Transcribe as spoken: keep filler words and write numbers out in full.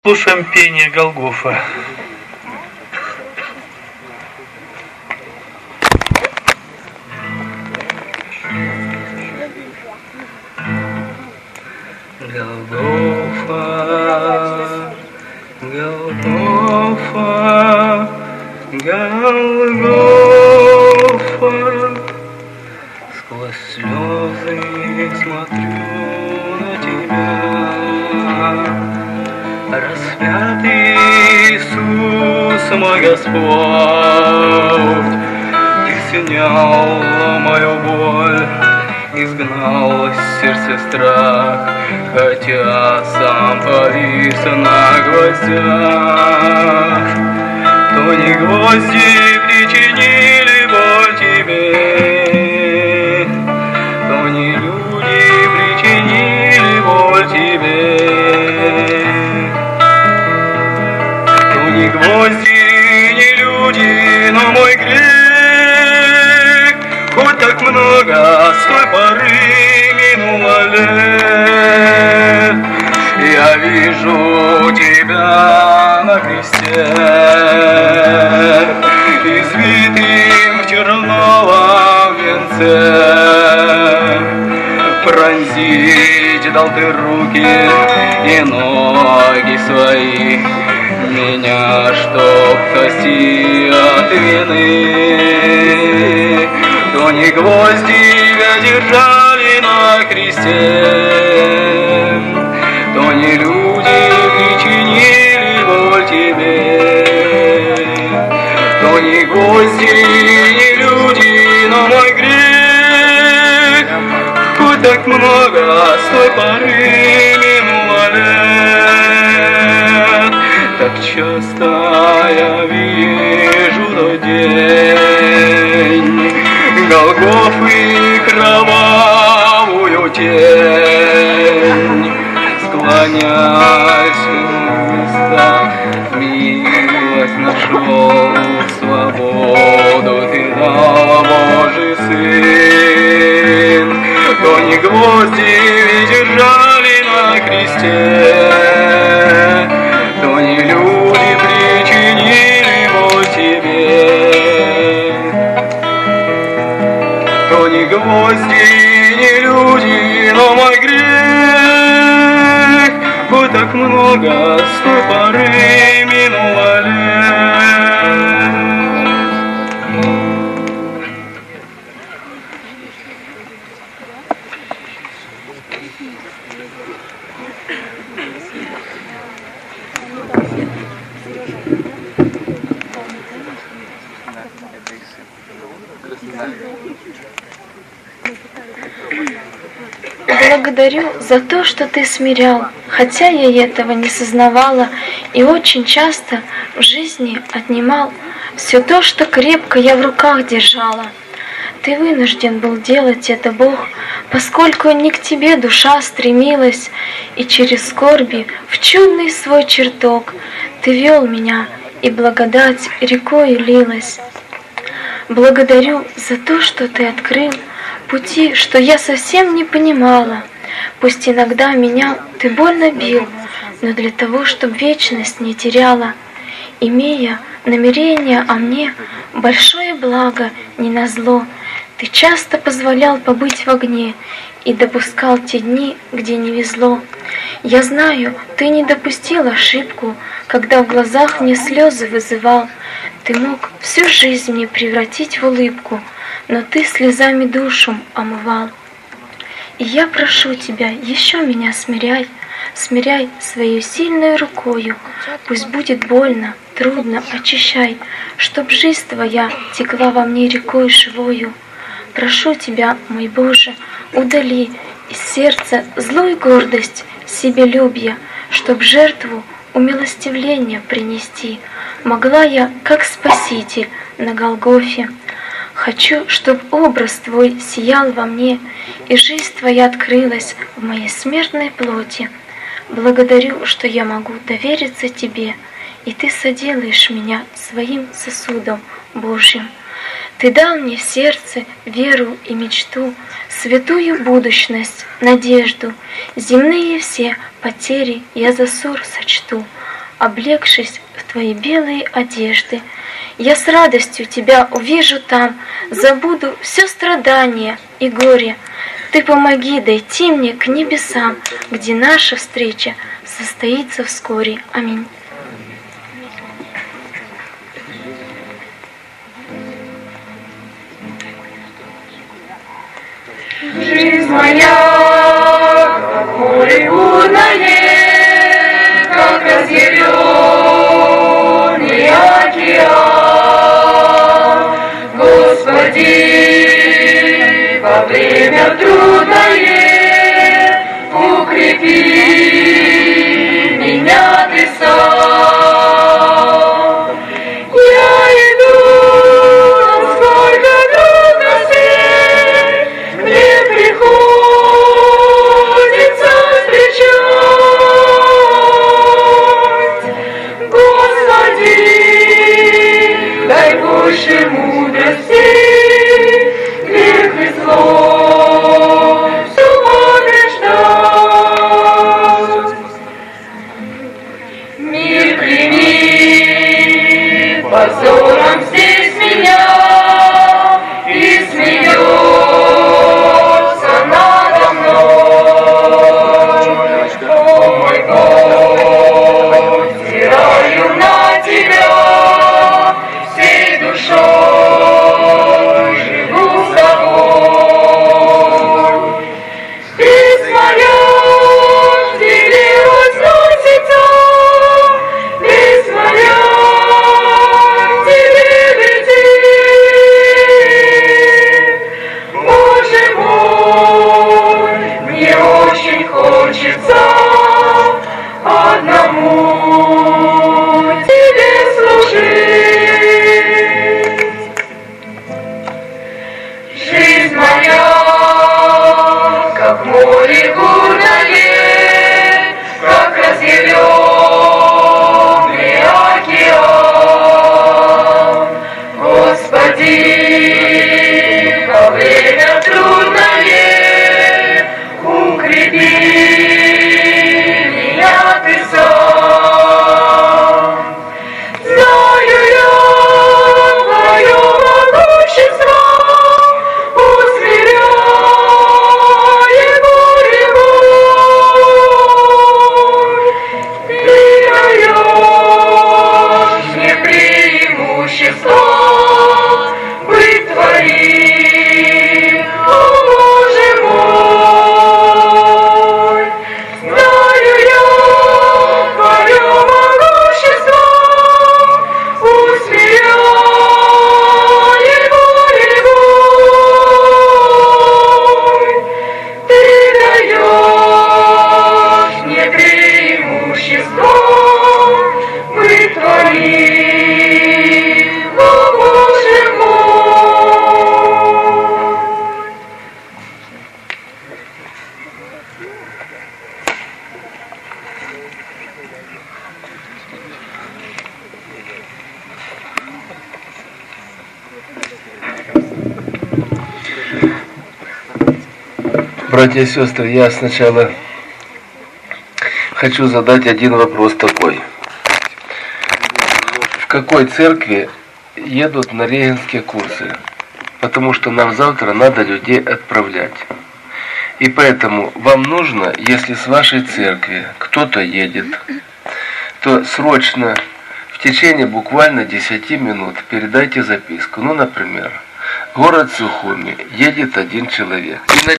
Слушаем пение Голгофа. Голгофа, Голгофа, Голгофа, сквозь слезы смотрю на тебя. Распятый Иисус, мой Господь, Ты снял мою боль, изгнал с сердца страх, хотя сам повис на гвоздях. То не гвозди причинили боль тебе, то не люди причинили боль тебе. Ни гвозди, ни люди, но мой грех, хоть так много с той поры минуло лет, я вижу тебя на кресте, извитым в терновом венце. Пронзить дал ты руки и ноги свои, меня, чтоб спасти от вины. То не гвозди держали на кресте, то не люди причинили боль тебе, то не гвозди, не люди, но мой грех, хоть так много с той поры минуло лет. Так часто я вижу тот день Голгофы, кровавую тень, склонясь у Христа, милость нашел, свободу ты дал, Божий Сын. То не гвозди держали на кресте, то не люди причинили боль тебе, то не гвозди, не люди, но мой грех, хоть так много с той поры минуло лет. Благодарю за то, что ты смирял, хотя я этого не сознавала и очень часто в жизни отнимал все то, что крепко я в руках держала. Ты вынужден был делать это, Бог, поскольку не к тебе душа стремилась, и через скорби в чудный свой чертог ты вел меня, и благодать рекою лилась. Благодарю за то, что ты открыл пути, что я совсем не понимала. Пусть иногда меня ты больно бил, но для того, чтоб вечность не теряла, имея намерение о мне, большое благо не назло, ты часто позволял побыть в огне и допускал те дни, где не везло. Я знаю, ты не допустил ошибку, когда в глазах мне слезы вызывал. Ты мог всю жизнь мне превратить в улыбку, но ты слезами душу омывал. И я прошу тебя, еще меня смиряй, смиряй своей сильной рукою. Пусть будет больно, трудно, очищай, чтоб жизнь твоя текла во мне рекой живою. Прошу тебя, мой Боже, удали из сердца злую гордость, себелюбие, чтоб жертву умилостивления принести могла я, как Спаситель на Голгофе. Хочу, чтоб образ Твой сиял во мне, и жизнь Твоя открылась в моей смертной плоти. Благодарю, что я могу довериться Тебе, и Ты соделаешь меня своим сосудом Божьим. Ты дал мне в сердце веру и мечту, святую будущность, надежду. Земные все потери я за ссор сочту. облегшись в твои белые одежды. Я с радостью тебя увижу там, забуду все страдания и горе. Ты помоги дойти мне к небесам, где наша встреча состоится вскоре. Аминь. Жизнь моя, как море бурное, как разъяренный океан. Господи, во время трудное укрепи меня Ты сам. Я иду, сколько трудностей мне приходится встречать. Господи, дай больше мудрости, грех и зло всё побеждать. Мир прими, позором здесь меня и смеется надо мной. О мой Бог, взираю на Тебя, всей душой живу с Тобой. Песнь моя в Тебе возносится, песнь моя к Тебе летит. Боже мой, мне очень хочется одному Тебе служить. Жизнь моя, как море бурное, как разъяренный океан. Господи, во время трудное укрепи меня Ты сам. Знаю я Твое могущество, усмиряет горе мой. Ты даешь мне преимущество быть Твоим, о Боже мой. Знаю я Твое могущество, усмиряет горе мой. Ты даешь мне преимущество быть Твоим, о Боже мой. Братья и сестры, я сначала хочу задать один вопрос такой. В какой церкви едут на регенские курсы? Потому что нам завтра надо людей отправлять. И поэтому вам нужно, если с вашей церкви кто-то едет, то срочно, в течение буквально десяти минут передайте записку. Ну, например, город Сухуми, едет один человек. И на